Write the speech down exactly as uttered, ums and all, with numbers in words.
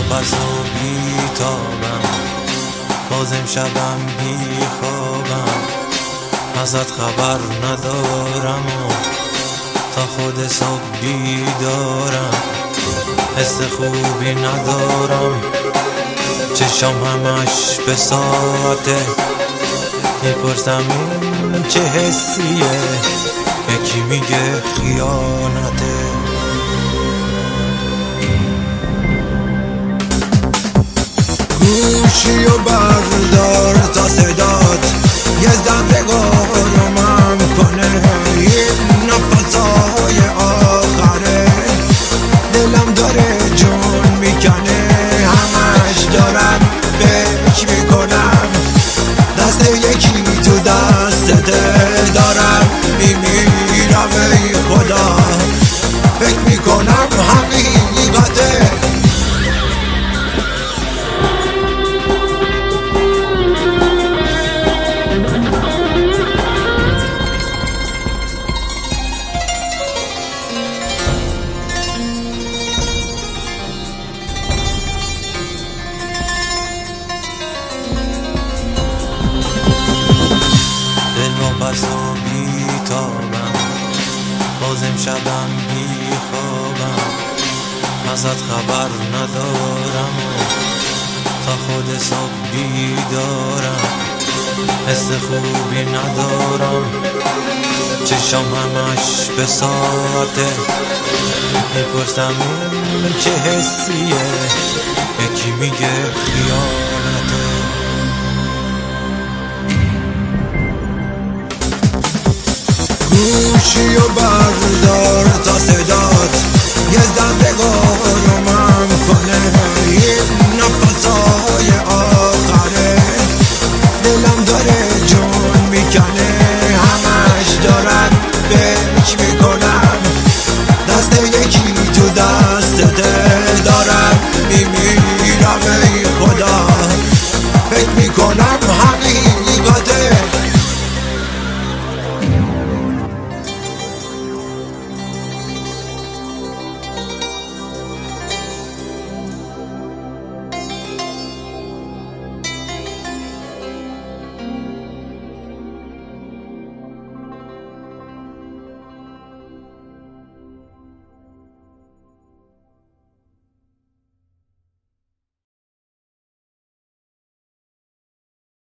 پس و بیتابم، بازم شبم بی خوابم، ازت خبر ندارم و تا خود صبح بیدارم، حس خوبی ندارم، چشم همش به ساعته، میپرسم این چه حسیه، یکی میگه خیانته. گوشی و بردار تا صدات یه زندگارمم کنه، این نفسای آخره دلم داره جون میکنه، همش دارم فکر میکنم دست یکی تو دستته، دارم میمیرم ای خدا، فکر میکنم حقیقته. پس و بیتابم، بازم شبم بی خوابم، ازت خبر ندارم و تا خود صبح بیدارم، حس خوبی ندارم، چشم همش به ساعته، میپرسم این چه حسیه، یکی میگه خیانته. گوشی و بردار تا صدات یه زندگارمم کنه، این نفسای آخره دلم داره جون میکنه، همش دارم فکر میکنم دست یکی